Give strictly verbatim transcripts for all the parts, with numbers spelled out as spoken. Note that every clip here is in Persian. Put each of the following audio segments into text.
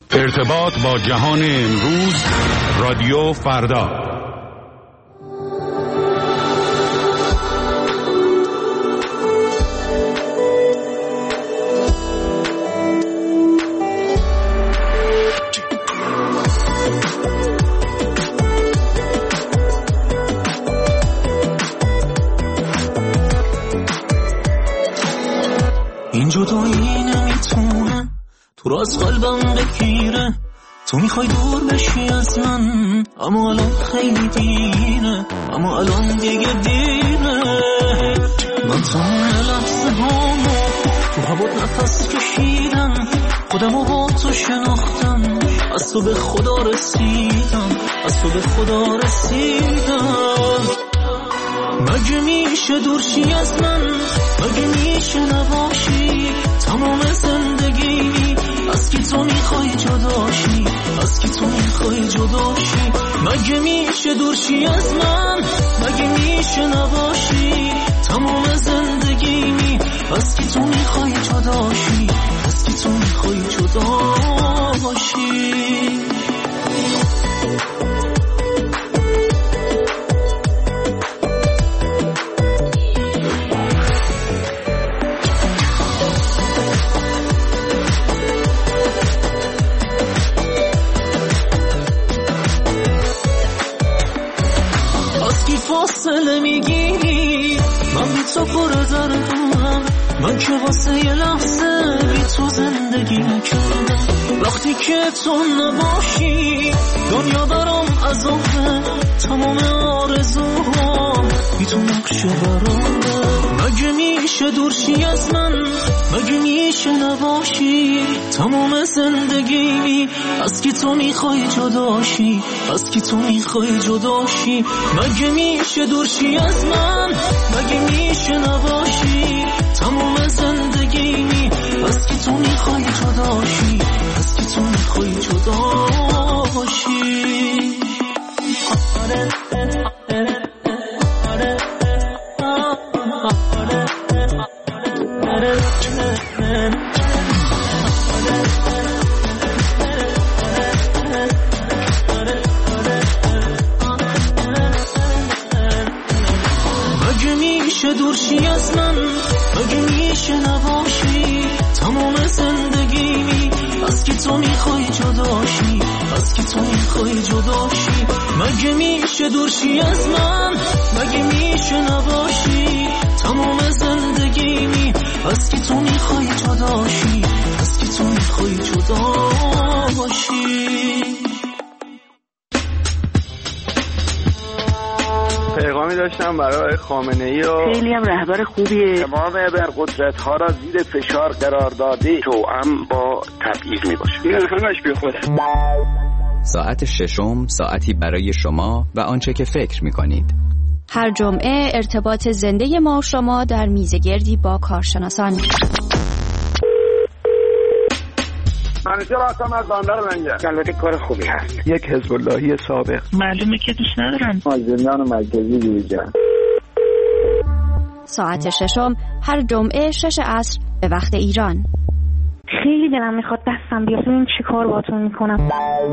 ارتباط با جهان امروز، رادیو فردا. این جدایی نمیتونه تو را از قلبم بگیره، تو میخوای دور بشی از من، اما الان خیلی دیره، اما الان دیگه دیره. من تمام لحظه هامو تو هوا نفس کشیدم، خودم رو با تو شناختم، از تو به خدا رسیدم، از تو به خدا رسیدم. مگه میشه دورشی از من، مگه میشه نباشی تمام زندگی، از کی تو میخوای جداشی، از کی تو میخوای جداشی. مگه میشه دورشی از من، مگه میشه نباشی تمام زندگی، از کی تو میخوای جداشی، از کی تو میخوای جداشی. فاصله میگیری من بی تو پر دردم، من که واسه یه لحظه بی تو زندگی نکردم. وقتی که تو نباشی دنیا برام عذابه، تمام آرزوهام بی تو نقشه برامه. مگه میشه دورشی از من، مگه میشه نباشی تمام زندگی، از کی تو میخوای جداشی، از کی تو میخوای جداشی. مگه میشه دورشی از من، مگه میشه نباشی تمام زندگی، از کی تو میخوای جداشی، از کی تو میخوای جداشی. دورشی از من، مگه میشه نباشی تمام زندگی، از کی تو میخوای جداشی، از کی تو میخوای جداشی. مگه میشه دورشی از من، مگه میشه نباشی تمام زندگی، از کی تو میخوای جداشی، از کی تو میخوای جداشی. پیغامی داشتم برای خامنه‌ای و خیلی هم رهبر خوبیه، تمام ابرقدرت ها را زیر فشار قرار داده، توأم با تبعیض میباشه. این همش بی خوده. ساعت ششم، ساعتی برای شما و آنچه که فکر میکنید. هر جمعه ارتباط زنده ما و شما در میزگردی با کارشناسان. منیجر هستم از بندر منجر. البته کار خوبی هست. یک حزب اللهی سابق. معلومه که دوست ندارم. زندان مرکزی دیجا. ساعت ششم هر جمعه شش عصر به وقت ایران. خیلی دلم میخواد دستم بیاد ببینم چی کار باهاتون میکنم.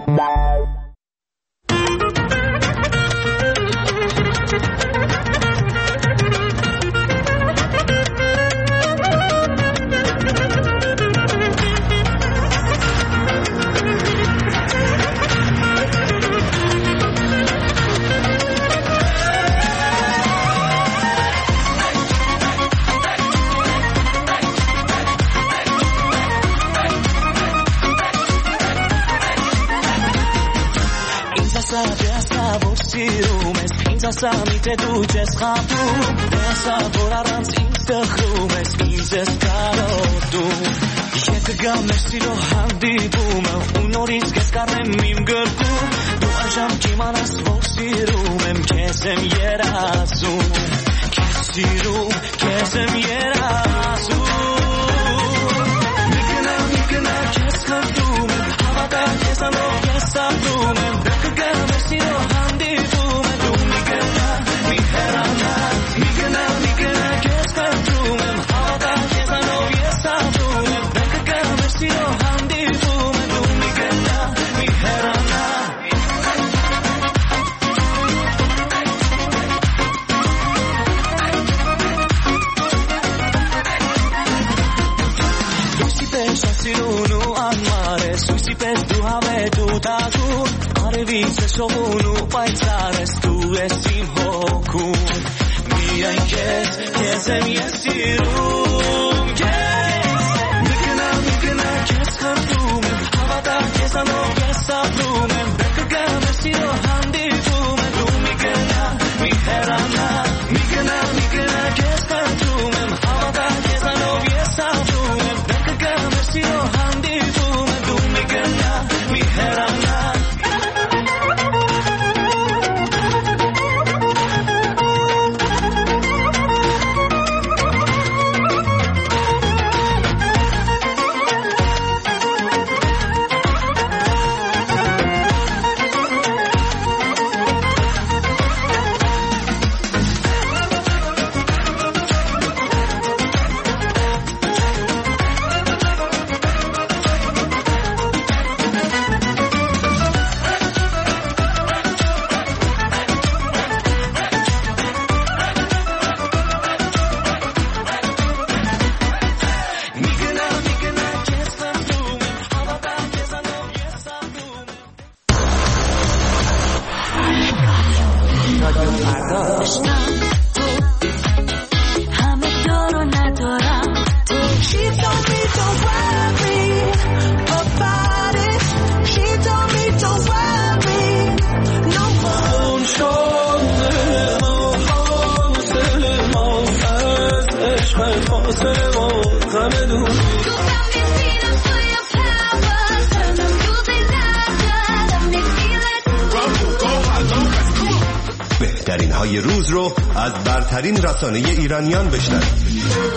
Samite duces khafum esa vorarans instakhrum es izes karotu yek gamesi lo handibum unoris keskarem mim gerku du ajam kimanas vosirum em kesem yerasu kesirum kesem yerasu mikna mikna keskardum havada kesano kesardum yek gamesi lo handibum Got mare, sui si per tu ave tu ta tu, are vice sovunu paitzares tu esim hokun, mian kes, kesem yesirum kes, mikna mikna kes khartumem, havada kesano kesablumem, bekagam esiro handi tumem, tu mikna miherana, mikna mikna kes khartumem, havada kesano kesablumem, bekagam esiro handi tumem, tu mikna miherana. بهترین های روز رو از برترین رسانه ایرانیان بشنوید.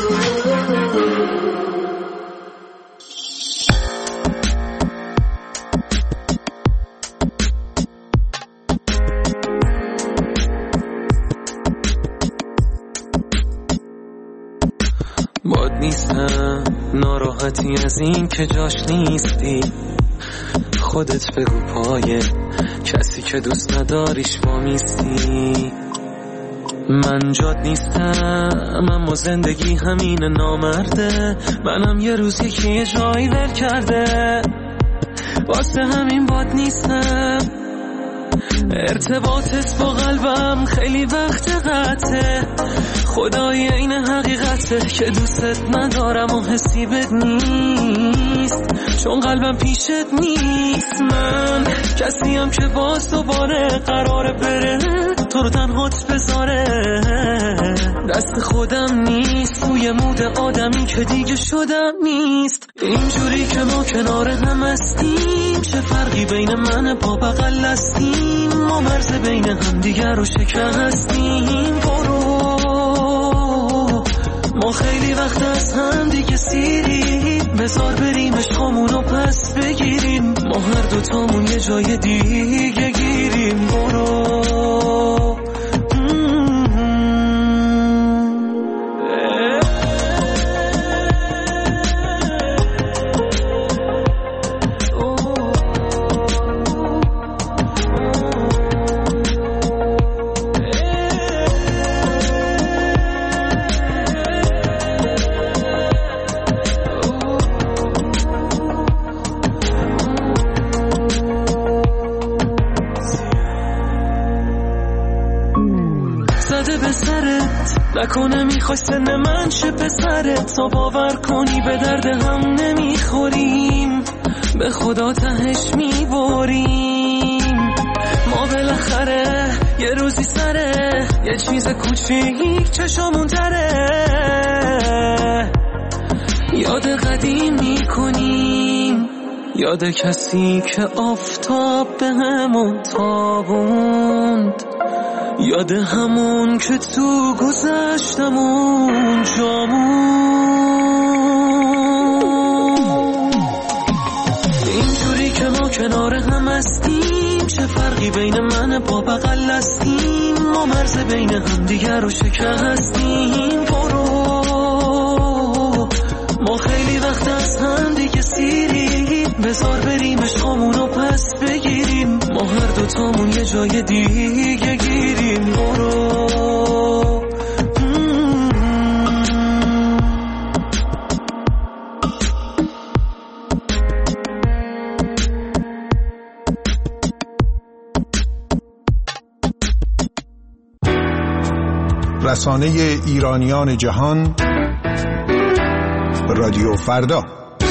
باد نیستم ناراحتی از این که جاش نیستی، خودت بگو پایه کسی که دوست نداریش وامیستی. من جاد نیستم اما زندگی همین نامرده، منم یه روز یکی یه جایی ول کرده، واسه همین باد نیستم. ارتباطت با قلبم خیلی وقت قطعه، خدای این حقیقته که دوستت ندارم و حسی بد نیست، چون قلبم پیشت نیست. من کسیم که باز دوباره قراره بره تو رو تنهات بذاره، دست خودم نیست، توی مود آدمی که دیگه شدم نیست. اینجوری که ما کنار هم هستیم، چه فرقی بین من با بغل هستیم، ما مرز بین هم دیگر رو شکستیم. برو ما خیلی وقت از هم دیگه سیریم، بذار بریم عشقامونو پس بگیریم، ما هر دوتامون یه جای دیگه گیریم. برو نکنه میخوای سن من شه پسرت، تا باور کنی به درد هم نمیخوریم، به خدا تهش میبریم. ما بالاخره یه روزی سره یه چیز کوچیک چشامون تره، یاد قدیم میکنیم، یاد کسی که آفتاب به همون تابوند، یاد همون که تو گذشتمون جامون. اینجوری که ما کنار هم هستیم، چه فرقی بین من با بغل هستیم، ما مرز بین هم دیگر رو شکستیم. برو ما خیلی وقت از هم دیگه سیریم، بذار بریم عشقامونو پس بگیریم، ما هر دوتامون یه جای دیگه گیریم. برو رسانه ایرانیان جهان، رادیو فردا.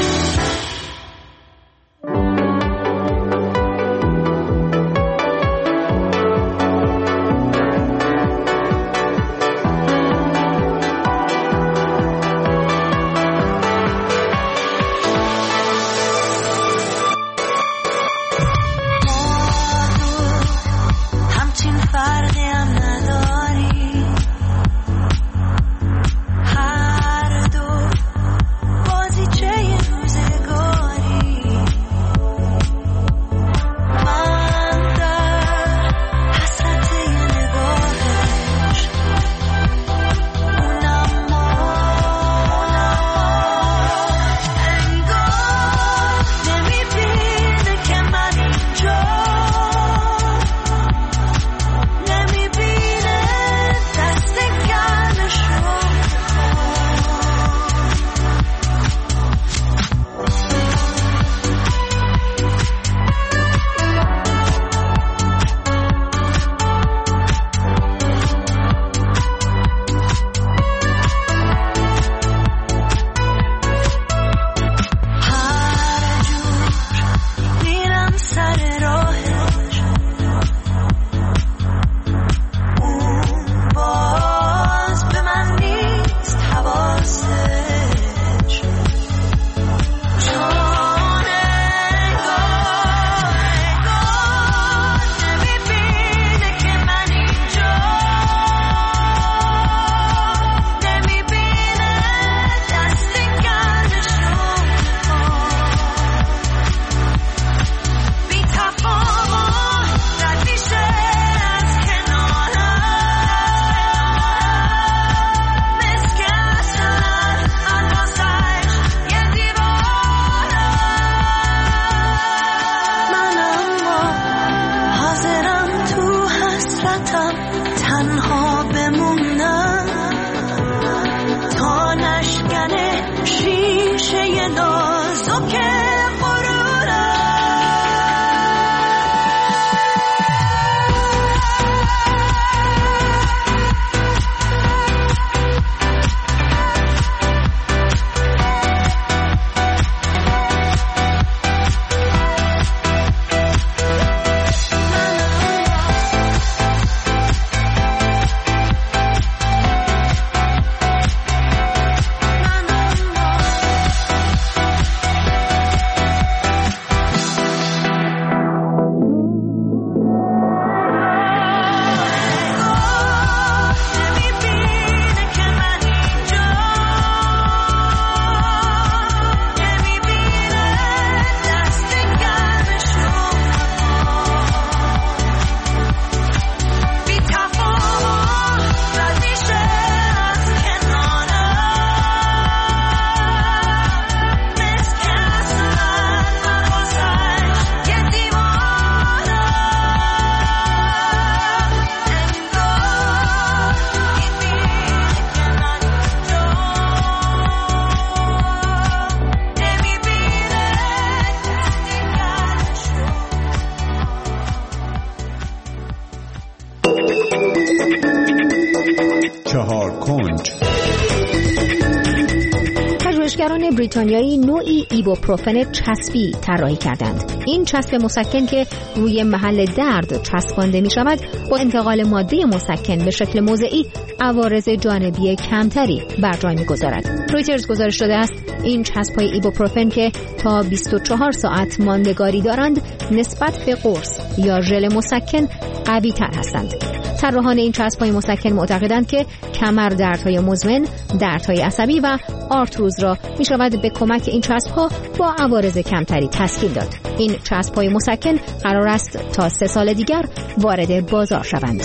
پژوهشگران بریتانیایی نوعی ایبوپروفن چسبی طراحی کردند. این چسب مسکن که روی محل درد چسبانده می شود با انتقال ماده مسکن به شکل موضعی عوارض جانبی کمتری بر جای می گذارد. رویترز گزارش داده است این چسب‌های ایبوپروفن که تا بیست و چهار ساعت ماندگاری دارند نسبت به قرص یا ژل مسکن قوی تر هستند. طراحان این چسب‌های مسکن معتقدند که کمر دردهای مزمن، دردهای عصبی و آرتروز را می‌شود به کمک این چسب‌ها با عوارض کمتری تسکین داد. این چسب‌های مسکن قرار است تا سه سال دیگر وارد بازار شوند.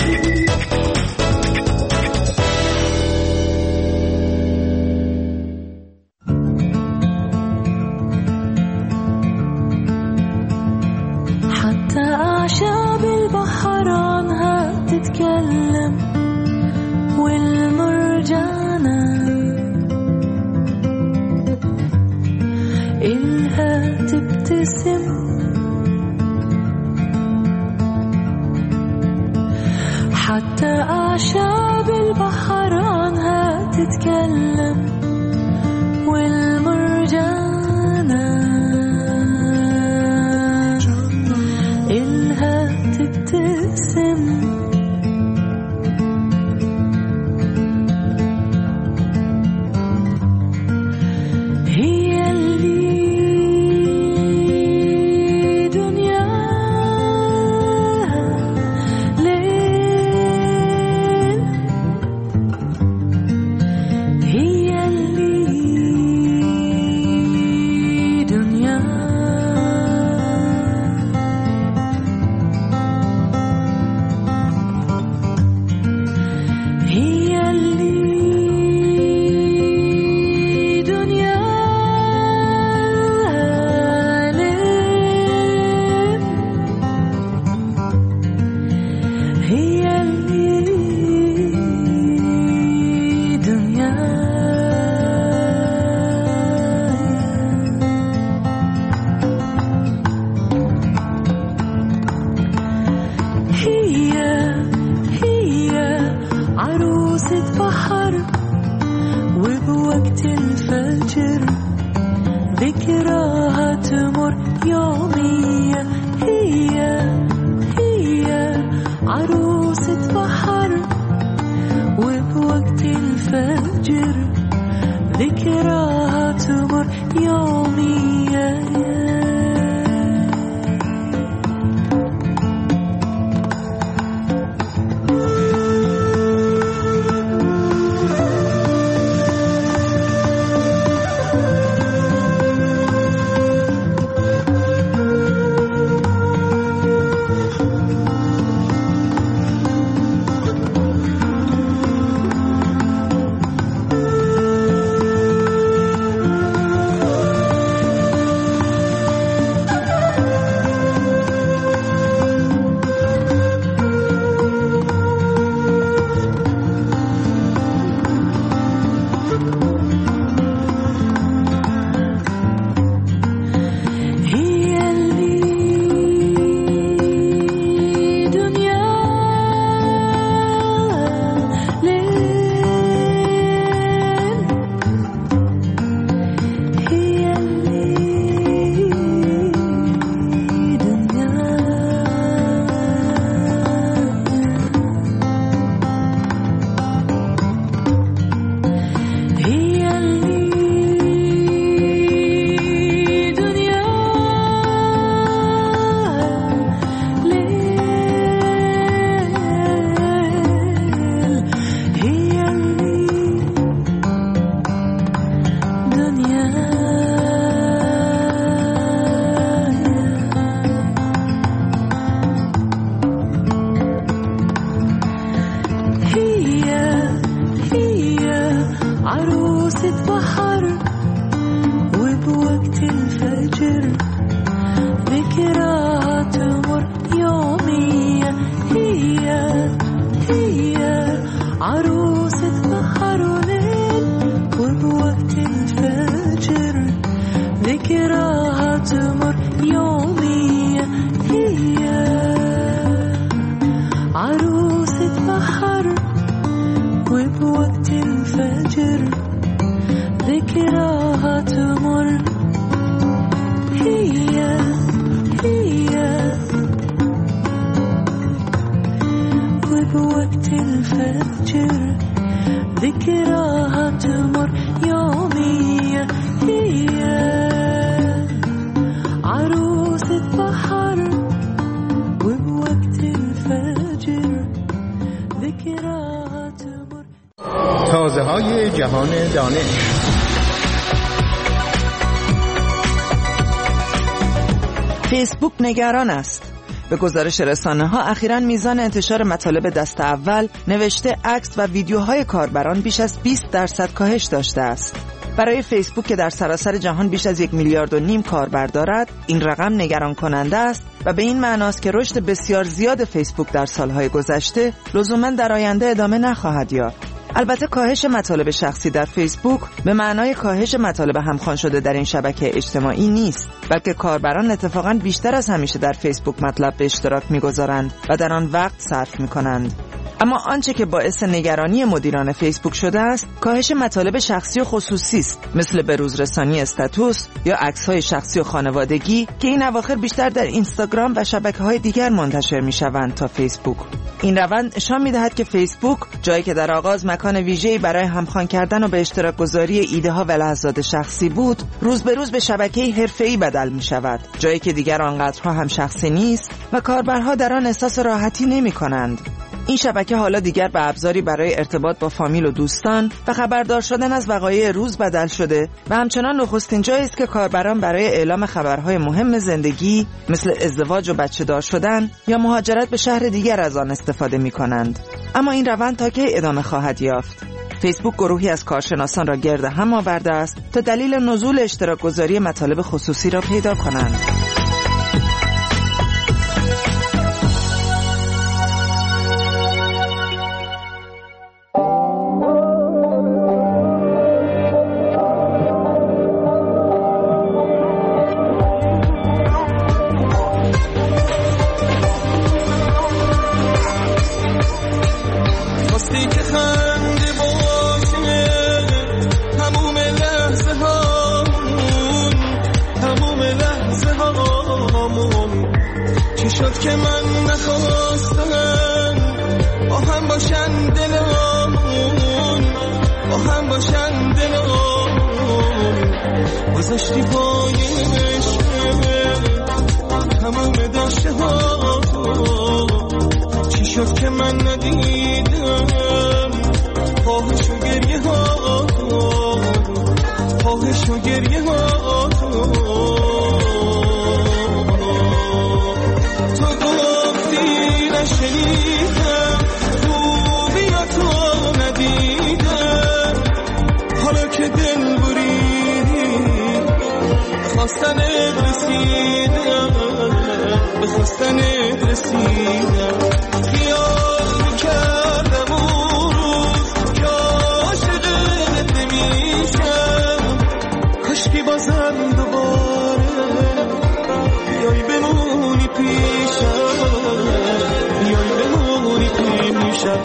حتى أعشاب البحران هتتكلم والمرجانة إلها تبتسم حتى أعشاب البحران تمر يومية، هي هي عروسة بحر وبوقت الفجر ذكراها تمر يومية. تازه‌های جهان دانش. فیسبوک نگران است. به گزارش رسانه‌ها اخیراً میزان انتشار مطالب دست اول، نوشته، عکس و ویدیوهای کاربران بیش از بیست درصد کاهش داشته است. برای فیسبوک که در سراسر جهان بیش از یک میلیارد و نیم کاربر دارد، این رقم نگران کننده است و به این معناست که رشد بسیار زیاد فیسبوک در سالهای گذشته لزوماً در آینده ادامه نخواهد یافت. البته کاهش مطالب شخصی در فیسبوک به معنای کاهش مطالب همخوان شده در این شبکه اجتماعی نیست، بلکه کاربران اتفاقاً بیشتر از همیشه در فیسبوک مطلب به اشتراک می‌گذارند و در آن وقت صرف می‌کنند. اما آنچه که باعث نگرانی مدیران فیسبوک شده است، کاهش مطالب شخصی و خصوصی است، مثل بروزرسانی استاتوس یا عکس‌های شخصی و خانوادگی که این اواخر بیشتر در اینستاگرام و شبکه‌های دیگر منتشر می‌شوند تا فیسبوک. این روند نشان می‌دهد که فیسبوک، جایی که در آغاز مکان ویژه‌ای برای همخوان کردن و به اشتراک گذاری ایده‌ها و لحظات شخصی بود، روز به روز به شبکه‌ای حرفه‌ای بدل می‌شود، جایی که دیگر آنقدرها هم شخصی نیست و کاربرها در آن احساس راحتی نمی‌کنند. این شبکه حالا دیگر به ابزاری برای ارتباط با فامیل و دوستان و خبردار شدن از وقایع روز بدل شده و همچنان نخستین جایی است که کاربران برای اعلام خبرهای مهم زندگی مثل ازدواج و بچه دار شدن یا مهاجرت به شهر دیگر از آن استفاده می کنند. اما این روند تا کی ادامه خواهد یافت؟ فیسبوک گروهی از کارشناسان را گرد هم آورده است تا دلیل نزول اشتراک گذاری مطالب خصوصی را پیدا کنند. تموم لحظه هامون. چی شد که من نخواستم با هم باشن دلامون، با هم باشن دلامون. گذاشتی پای عشق تمام داشته ها تو. چی شد که من ندیدم خواهش و گریه ها تو، خواهش و گریه ها تو. تو گفتی نشنیدم، خوبی یا تو ندیدم. حالا که دل بریدی خواستنت رسیدم، به خواستنت رسیدم. خیال میکردم اون روز که عاشقت نمیشم، کاشکی بازم دوباره بیای بمونی پیشم، بیای بمونی پیشم.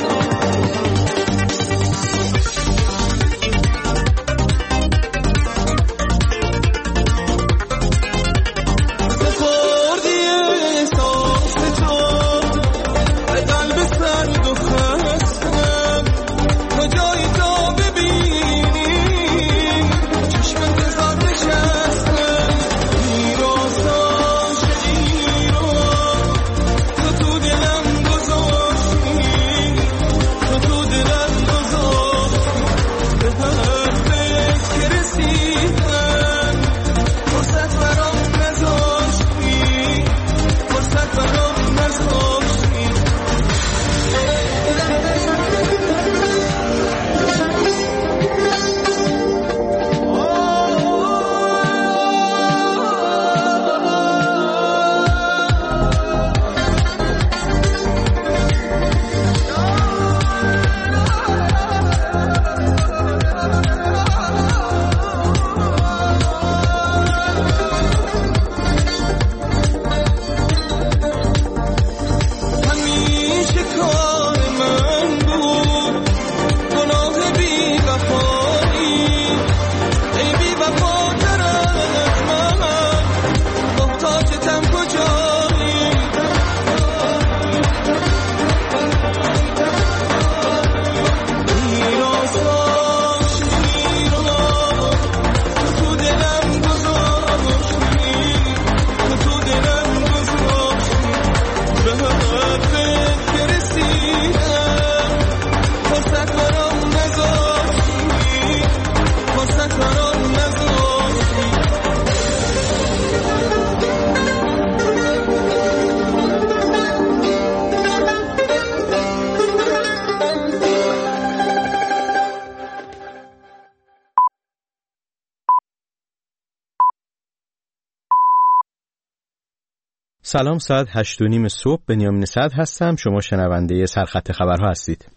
سلام، ساعت هشت و نیم صبح. بنیامین صدر هستم. شما شنونده سرخط خبرها هستید.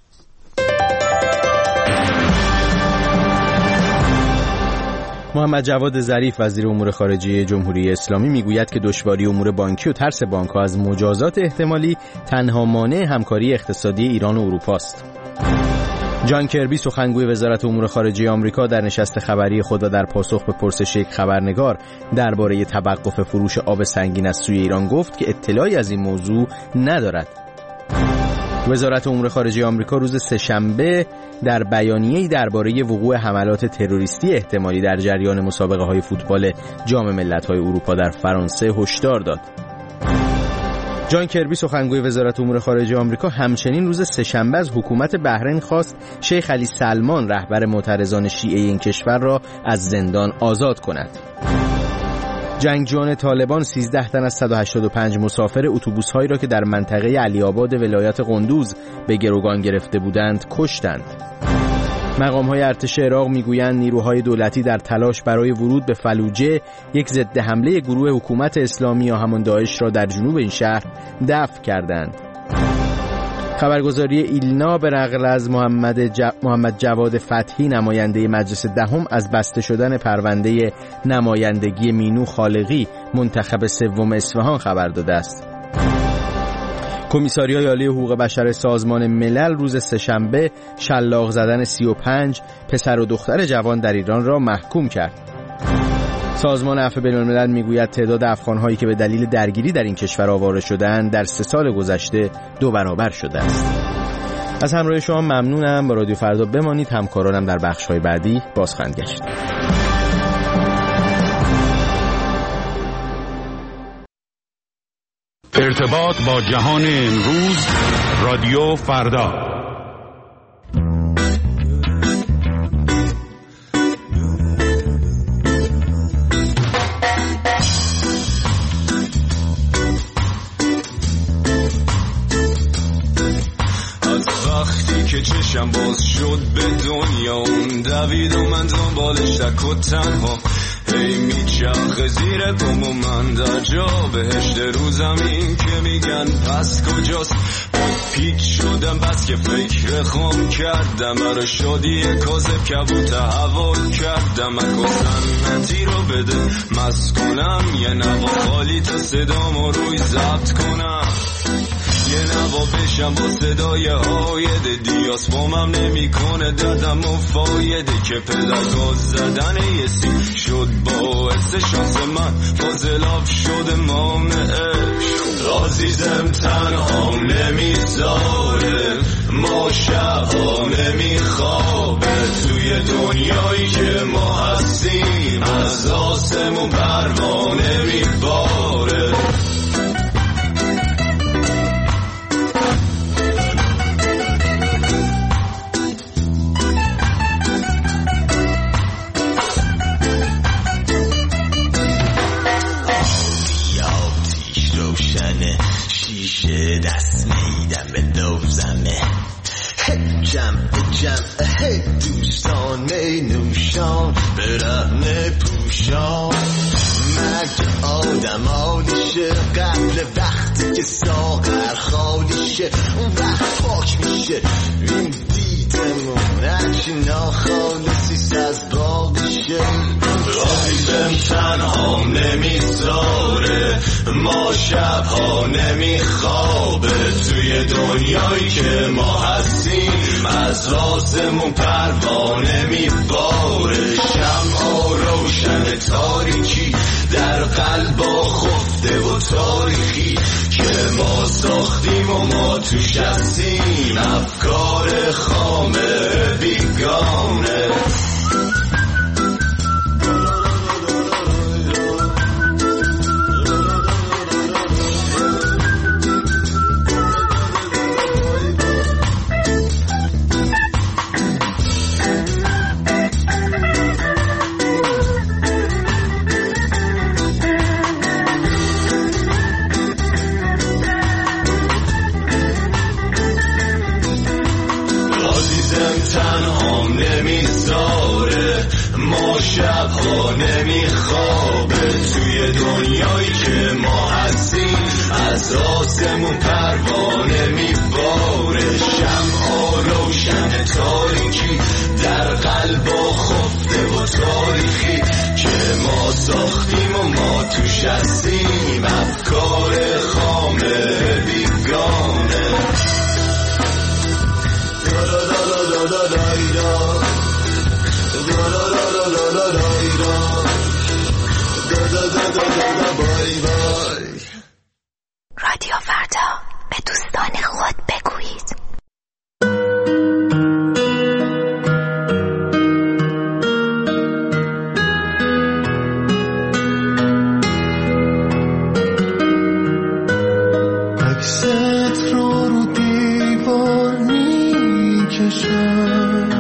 محمد جواد ظریف وزیر امور خارجه جمهوری اسلامی میگوید که دشواری امور بانکی و ترس بانک‌ها از مجازات احتمالی تنها مانع همکاری اقتصادی ایران و اروپا است. جان کربی سخنگوی وزارت امور خارجه آمریکا در نشست خبری خود و در پاسخ به پرسش یک خبرنگار درباره توقف فروش آب سنگین از سوی ایران گفت که اطلاعی از این موضوع ندارد. وزارت امور خارجه آمریکا روز سه‌شنبه در بیانیه‌ای درباره وقوع حملات تروریستی احتمالی در جریان مسابقه‌های فوتبال جام ملت‌های اروپا در فرانسه هشدار داد. جان کربی سخنگوی وزارت امور خارجه آمریکا همچنین روز سه‌شنبه از حکومت بحرین خواست شیخ علی سلمان رهبر معترضان شیعه این کشور را از زندان آزاد کند. جنگجویان طالبان سیزده تن از صد و هشتاد و پنج مسافر اتوبوس‌هایی را که در منطقه علی آباد ولایت قندوز به گروگان گرفته بودند کشتند. مقام‌های ارتش عراق می‌گویند نیروهای دولتی در تلاش برای ورود به فلوجه یک ضد حمله گروه حکومت اسلامی یا همان داعش را در جنوب این شهر دفع کردند. خبرگزاری ایلنا به نقل از محمد, ج... محمد جواد فتحی نماینده مجلس دهم از بسته شدن پرونده نمایندگی مینو خالقی منتخب سوم اصفهان خبر داده است. کمیساریای عالی حقوق بشر سازمان ملل روز سه‌شنبه شلاق زدن سی و پنج پسر و دختر جوان در ایران را محکوم کرد. سازمان عفو بین‌الملل میگوید تعداد افغان‌هایی که به دلیل درگیری در این کشور آواره شدند در سه سال گذشته دو برابر شده است. از همراه شما ممنونم. با رادیو فردا بمانید. همکارانم در بخش‌های بعدی باز خواهند گشت. ارتباط با جهان امروز، رادیو فردا. که چشم باز شد به دنیا اون دوید و من دنبالش تک و تنها هی میچرخه زیر پام و من در جا بهشت رو زمین که میگن پس کجاست. پیچ شدم بس که فکر خام کردم برای شادی کاذب کبوت حوال کردم. اگه سنتی رو بده مست کنم یه نوا خالی تا صدامو روی ضبط کنم. یه نوا بشم با صدای هایده دیاس فامم نمی کنه دادم و فایده که پدر گاز زدن یه سی شد باعث شانس من فاضلاب شده مامعش. عزیزم تنهام نمیذاره ما شبها نمیخوابه توی دنیایی که ما هستیم از آسمون پروانه میباره. شیشه دست میدم به دوزمه جمع جمع هی دوستانه نوشان برهنه پوشان مرگ آدم آلیشه قبل وقتی که ساغر خالیشه اون وقت پاک میشه این دیدمون هرچی ناخالصیست از باقیشه. رایدم تنهام نمیذاره ما شبها نمیخوابه توی دنیایی که ما هستیم از آسمون پروانه میباره. شمعا روشن تاریکی در قلبا خفته و تاریخی که ما ساختیم و ما توش هستیم افکار خامه بیگانه. تنهام نمیذاره ما شبها نمیخوابه توی دنیایی که ما هستیم از آسمون پروانه میباره. شمعا روشن تاریکی در قلبا خفته و تاریخی که ما ساختیم و ما توش هستیم افکار خامه بیگانه. رادیو فردا به دوستان خود بگویید. عکست رو رو دیوار میکشم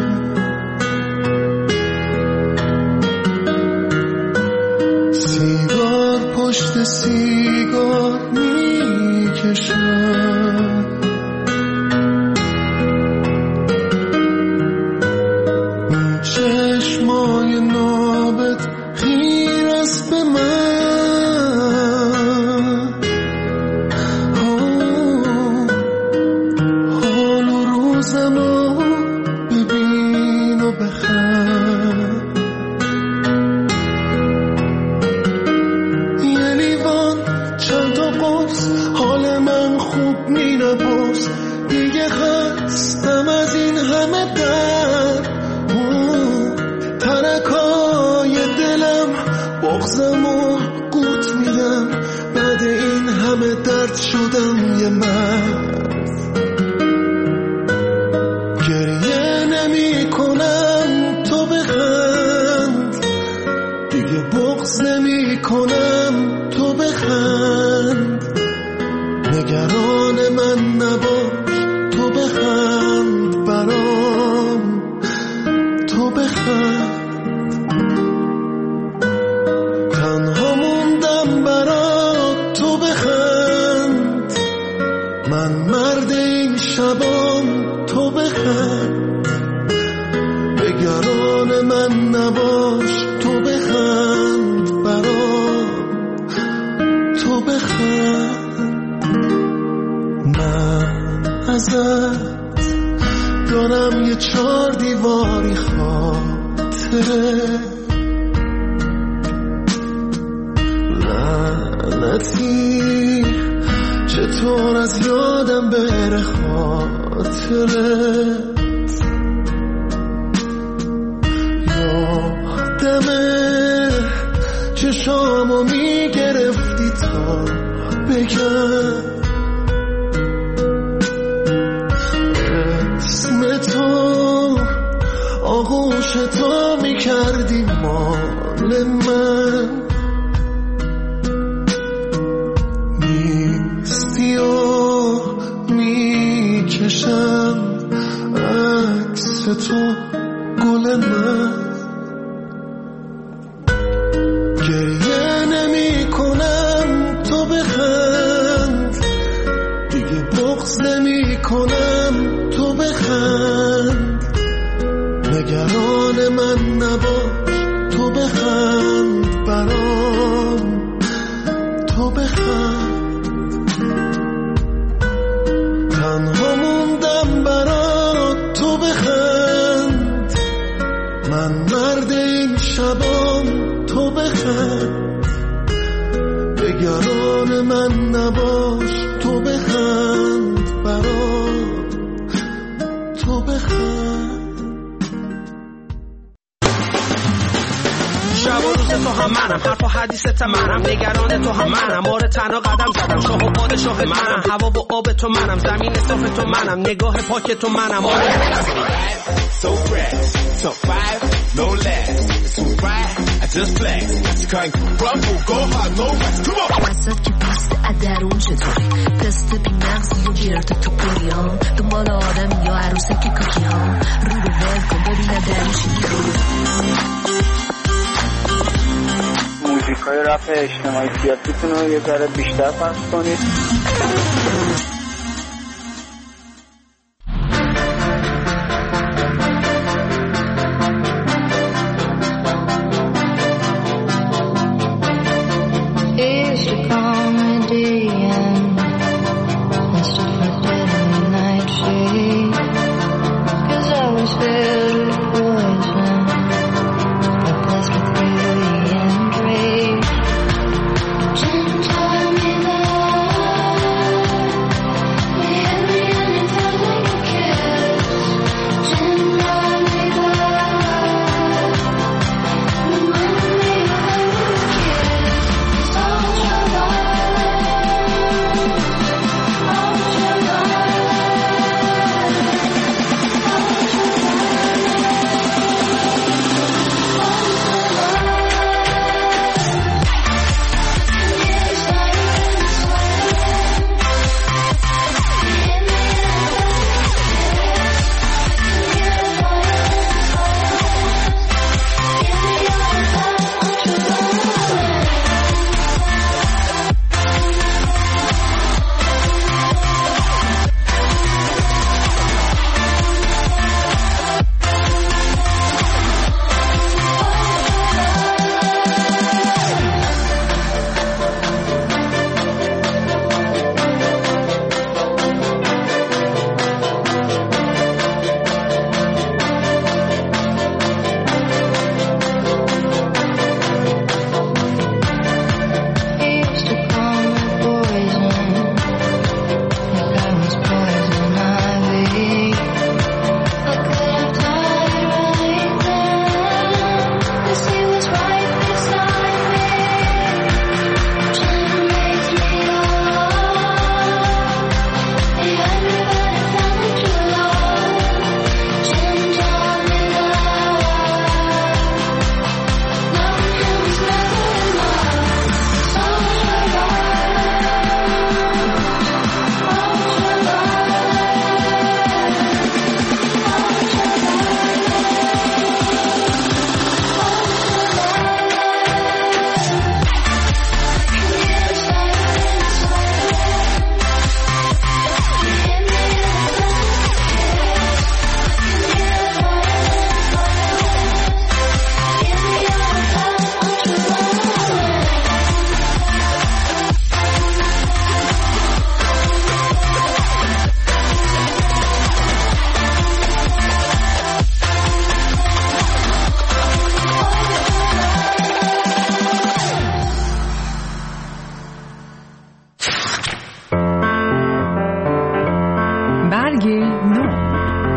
سیگار پشت سیگار میکشم اون چشمای نابت خیر است به من حال و روزمو ببین و بخند یه لیوان چند تا قرص درد شدم یه مرد، گریه نمی کنم تو بخند، دیگه بغض نمی کنم تو بخند، نگران من نباش تو بخند برام، تو بخند. تنها موندم برات تو بخند، من مرد این شبام تو بخند، نگران من نباش تو بخند برام، تو بخند. من ازت دارم یه چار دیواری خاطره، لعنتی چطور از یادم بره خاطره، یادمه چشامو میگرفتی تا بگم اسم تو، آغوش تو میکردی مال من، نیستی و میکشم عکس تو گل من، گریه نمی کنم تو بخند، دیگه بغض نمی کنم تو بخند، نگران من نباش تو بخند برام، تو بخند. تنها موندم برات تو بخند، من مرد این شبام تو بخند، نگران من نباش تو بخند برام، تو بخند. شب و روز تو هم منم، حرف و حدیثت منم، نگران تو هم منم، آره تنها قدم زدم، شاه و پادشاه منم، هوا و آب تو منم، زمین صاف تو منم، نگاه پاک تو منم، آره so fresh, so five, no less, so right, I just flex, you can't rumble, go hard, no rest, come on. وسط که بیست ادرون چطوری، تست بی مغزی و گرد تو پریام، دنبال آدم یا عروسه که کاکی ها، رو رو ول کن ببینه درشی موزیک های رپ اجتماعی سیاسیتون رو یه ذره بیشتر پخش کنید. برگ نو.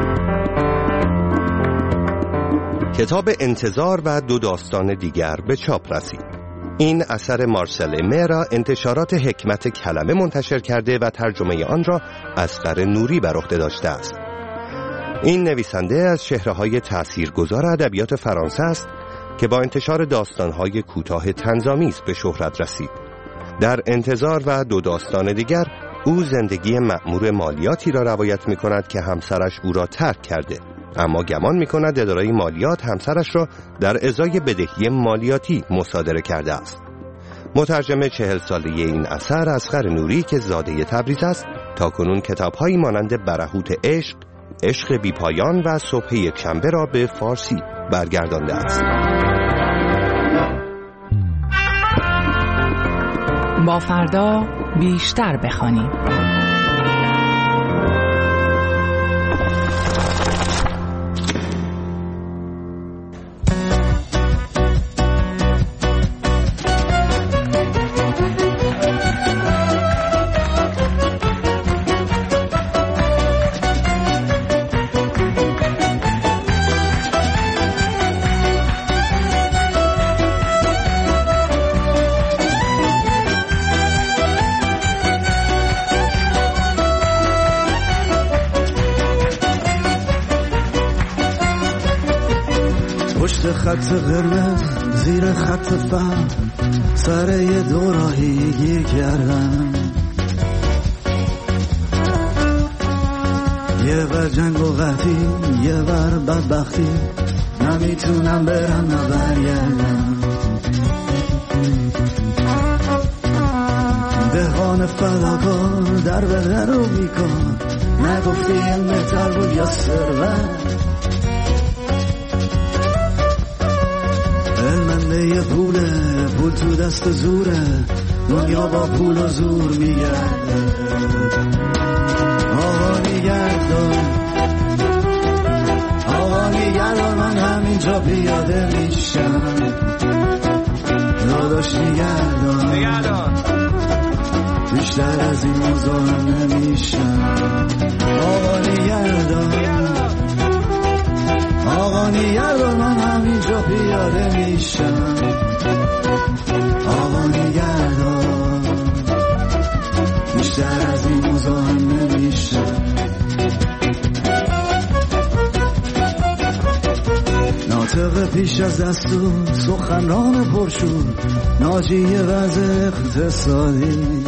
کتاب انتظار و دو داستان دیگر به چاپ رسید. این اثر مارسل امه را انتشارات حکمت کلمه منتشر کرده و ترجمه آن را اصغر نوری بر عهده داشته است. این نویسنده از چهره‌های تأثیرگذار ادبیات فرانسه است که با انتشار داستان‌های کوتاه طنزآمیز به شهرت رسید. در انتظار و دو داستان دیگر او زندگی مأمور مالیاتی را روایت می‌کند که همسرش او را ترک کرده، اما گمان می‌کند اداره مالیات همسرش را در ازای بدهی مالیاتی مصادره کرده است. مترجم چهل ساله این اثر اصغر نوری که زاده تبریز است، تاکنون کتاب‌هایی مانند برهوت عشق، عشق بیپایان و صبح یکشنبه را به فارسی برگردانده است. با فردا بیشتر بخوانیم. پشت خط قرمز زیر خط فهم سر یه دوراهی گیر کردم، یه بر جنگ و قحطی یه بر بدبختی، نمیتونم برم نبرگردم. دهان فداکار در به در رو میکن، نگفتی علم تر بود یا ثروت، علمنده پوله پول تو دست زوره، دنیا با پول و زور میگرده. آقا میگردم آقا میگردم من همینجا پیاده میشم، داداش میگردم بیشتر از این مزاحم نمیشم. آقا میگردم آقا نیگردم من همینجا پیاده میشم. آقا نیگردم بیشتر از این مزاحم نمیشم. ناطق پیش از دستور سخنران پرشور، ناجی وضع اقتصادی،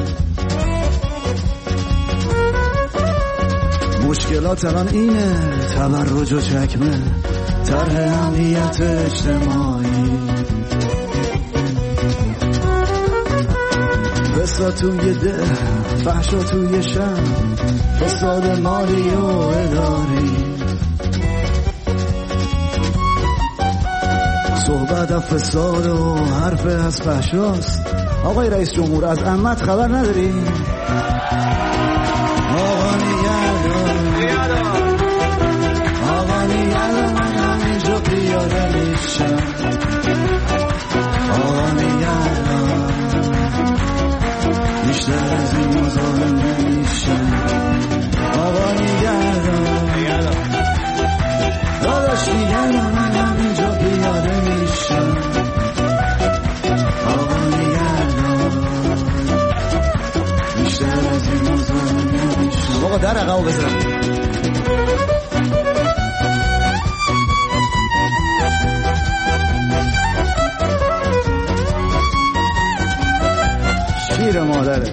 مشکلات الان اینه تبرج و چکمه، طرح امنیت اجتماعی، فساد توی ده فحشا توی شهر، فساد مالی و اداری، صحبت از فساد و حرف از فحشاست. آقای رئیس جمهور از عمت خبر نداری؟ آقا نیگردم آقا نیگردم من همینجا پیاده میشم. آقا نیگردم بیشتر از این مزاحم نمیشم. آقا نیگردم داداش نیگردم من همینجا پیاده میشم. آقا نیگردم بیشتر از این مزاحم نمیشم. آقا در عقب بزن. شیر مادره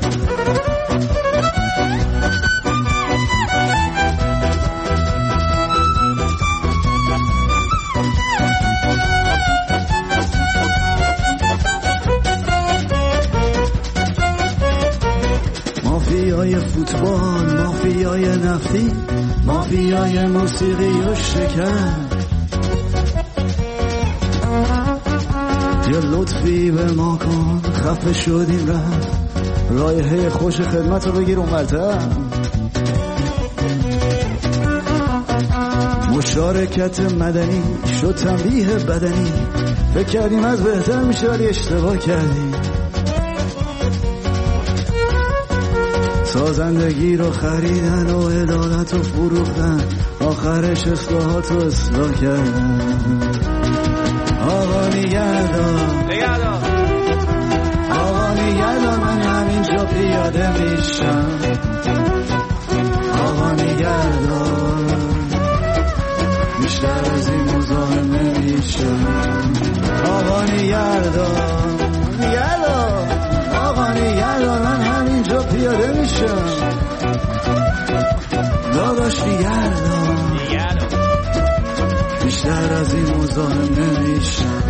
مافیای فوتبال، مافیای نفتی، مافیای موسیقی و شکر، یه لطفی به ما کن خفه شدیم رفت، رایحه خوش خدمت رو بگیر اونورتر. مشارکت مدنی شد تنبیه بدنی، فکر کردیم از بهتر میشه ولی اشتباه کردیم. تا زندگی رو خریدن و عدالت رو فروختن، آخرش اصلاحات رو اصلاح کردن. آقا نگهدار آقا نگهدار من همینجا پیاده میشم. آقا نگهدار بیشتر از این مزاحم نمیشم. آقا نگهدار نگهدار آقا نگهدار من همینجا پیاده میشم. داداش نگهدار بیشتر از این مزاحم نمیشم.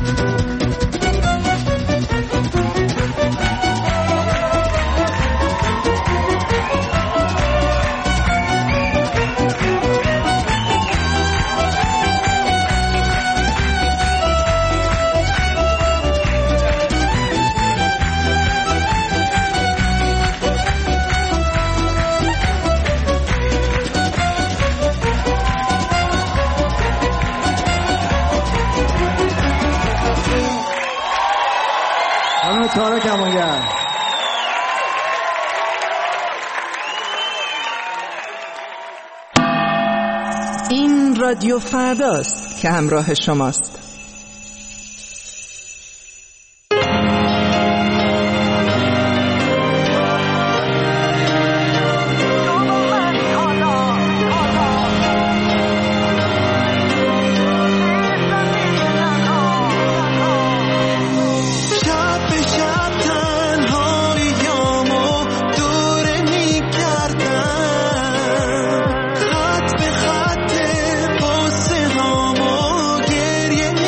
تارا کمانگر. این رادیو فرداست که همراه شماست. خط به خط پاسه هامو گریه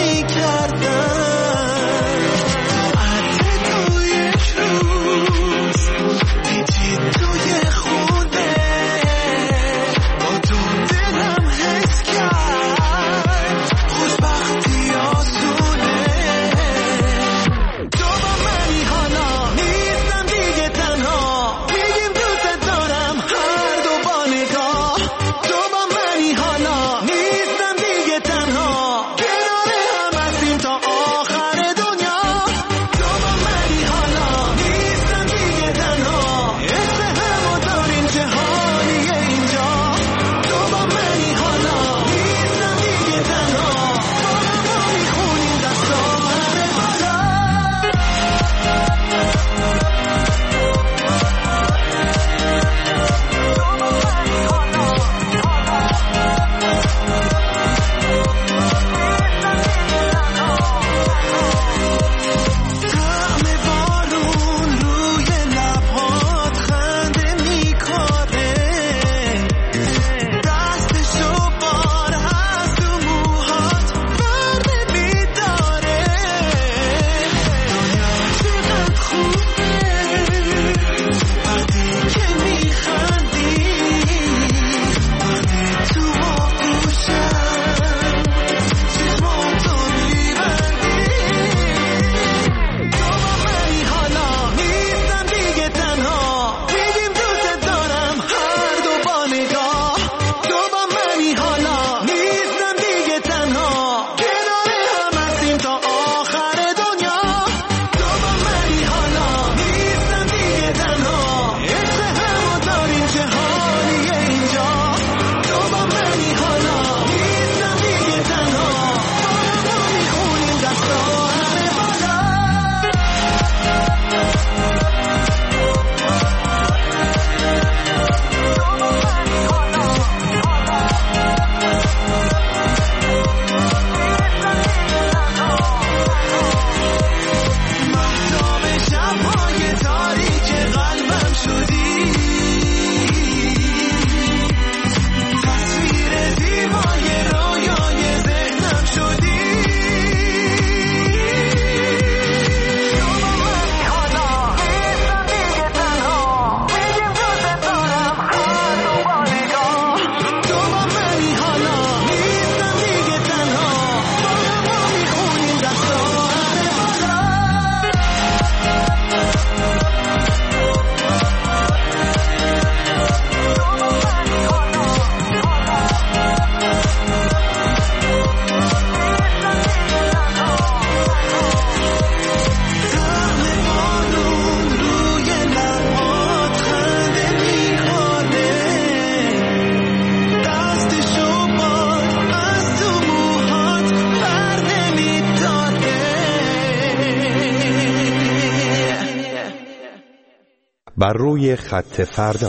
بر روی خط فردا.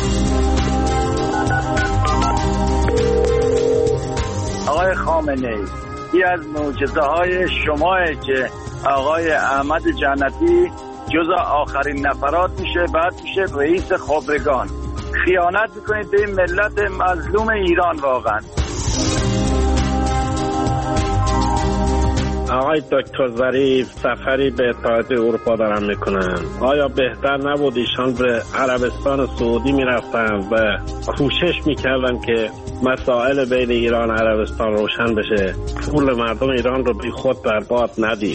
آقای خامنه‌ای، یکی از معجزه‌های شماه که آقای احمد جنتی جزء آخرین نفرات میشه، بعد میشه رئیس خبرگان. خیانت میکنید به ملت مظلوم ایران واقعا. آقای دکتر ظریف سفری به اتحادیه اروپا دارن میکنن. آیا بهتر نبود ایشان به عربستان سعودی میرفتن و کوشش میکردن که مسائل بین ایران و عربستان روشن بشه، پول مردم ایران رو بی خود برباد ندید؟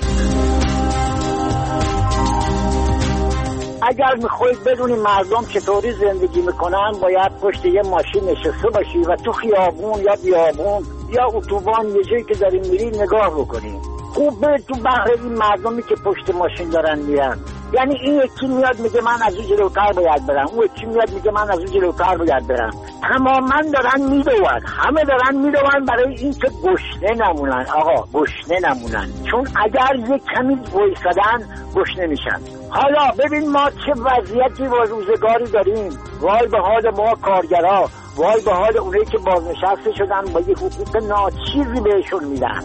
اگر میخواید بدونی مردم چطوری زندگی میکنن، باید پشت یه ماشین نشسته باشی و تو خیابون یا بیابون یا اتوبان یه جایی که داریم میری نگاه بکنی. خوب به تو بحر این مردمی که پشت ماشین دارن میرن. یعنی این یکی میاد میگه من از این جلوتر باید برم، اون یکی میاد میگه من از این جلوتر باید برم. تماما دارن میدوون، همه دارن میدوون برای این که گشنه نمونن. آقا گشنه نمونن، چون اگر یک کمی وایسادن گشنه میشن. حالا ببین ما چه وضعیتی و روزگاری داریم. وای به حال ما کارگرها، وای به حال اونایی که بازنشسته شدن با یه حقوق ناچیزی بهشون میدن.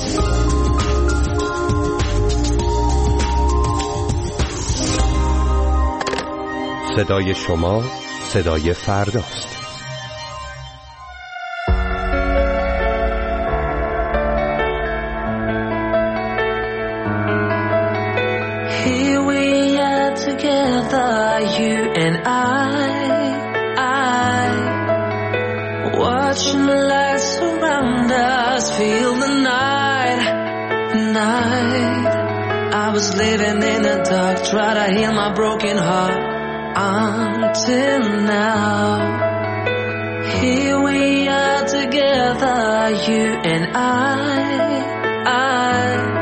صدای شما صدای فرداست. Here we are together, you and I, I watching the lights surround us, feel the night, night. I was living in the dark, try to heal my broken heart. Until now, here we are together, you and I, I,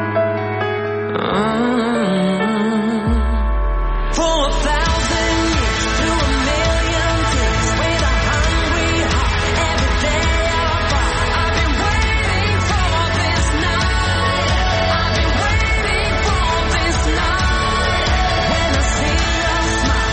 mm. For a thousand years, through a million days, with a hungry heart, every day apart. I've been waiting for this night, I've been waiting for this night. When I see your smile,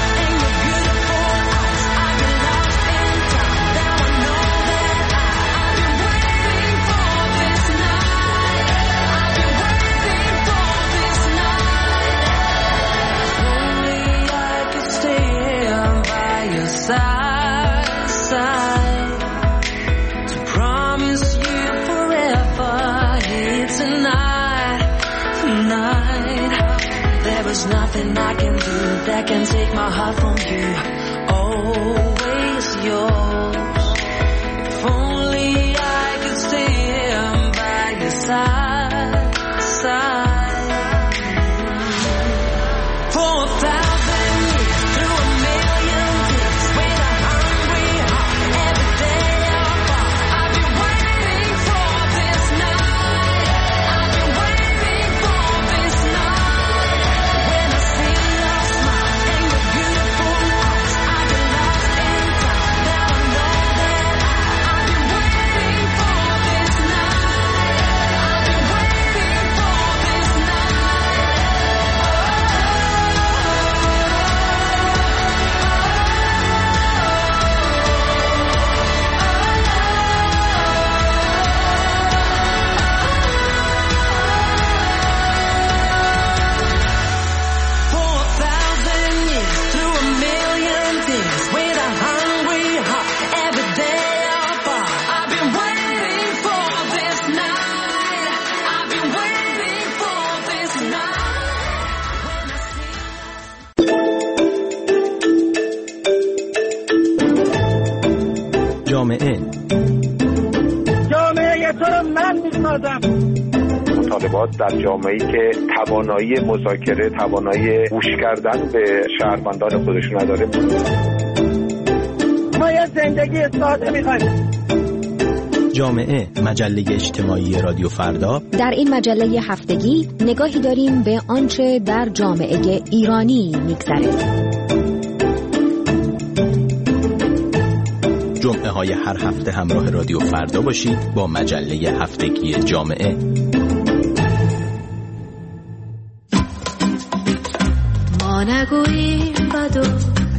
side, side, to promise you forever here tonight, tonight. There is nothing I can do that can take my heart from you, always yours. If only I could stay here by your side, side. For a thousand years, through a million days, with a hungry heart, every day apart. I've been waiting for this night, I've been waiting for this night. When I see your smile and your beautiful eyes, I've been lost in time. Now I know that I've been waiting for this night, I've been waiting for this night. For a thousand years, through a million days, with a hungry heart, every day apart. I've been waiting for this night, I've been waiting for this night. جامعه جامعه تو رو من میسازم. مطالبات در جامعه‌ای که توانایی مذاکره، توانایی گوش کردن به شهروندان خودشون نداره. ما یه زندگی ساده میخوایم. جامعه، مجله اجتماعی رادیو فردا. در این مجله هفتگی نگاهی داریم به آنچه در جامعه ایرانی میگذره. جمعه های هر هفته همراه رادیو فردا باشید با مجله هفتگی جامعه. ما نگوییم بدو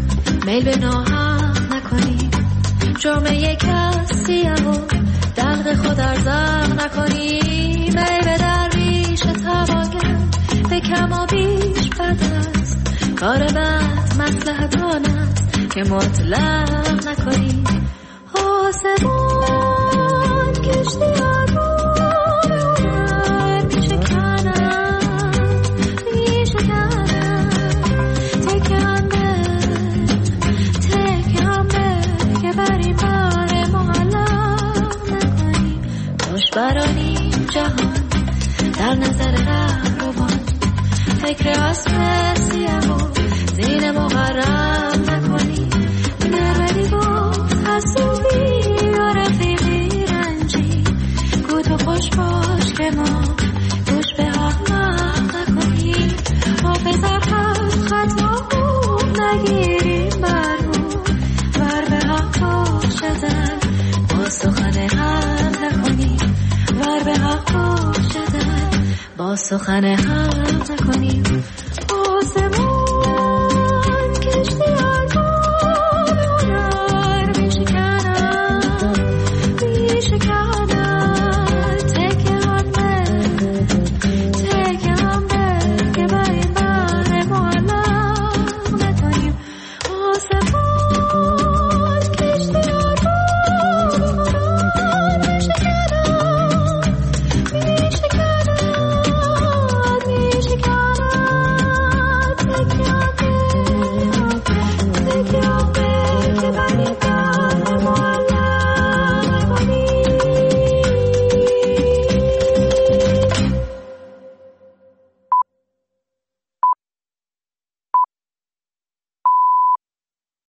میل به ناحق نکنی، جرم کسی و دقد خود ارزاق نکنی، میل به درویش تواگر به کم و بیش بد است، کار بد مصلحت آن است که مطلق نکنی. آسمان کشتی آروم عمر میشکنم میشکنم، تکم به تکم به که بر این بار معلق نکنی. دشبرانی جهان در نظر رهروان، فکر اسب سیاه و زین مغرب نکنی. نردی با حسوبی و رفیقی رنجی، گو تو خوش باش که ما گوش به احمق نکنی. حافظ حق خطا نگیریم بر رو، ور به حق باشدن با سخن حق نکنی، ور به حق باشدن با سخن حق نکنی.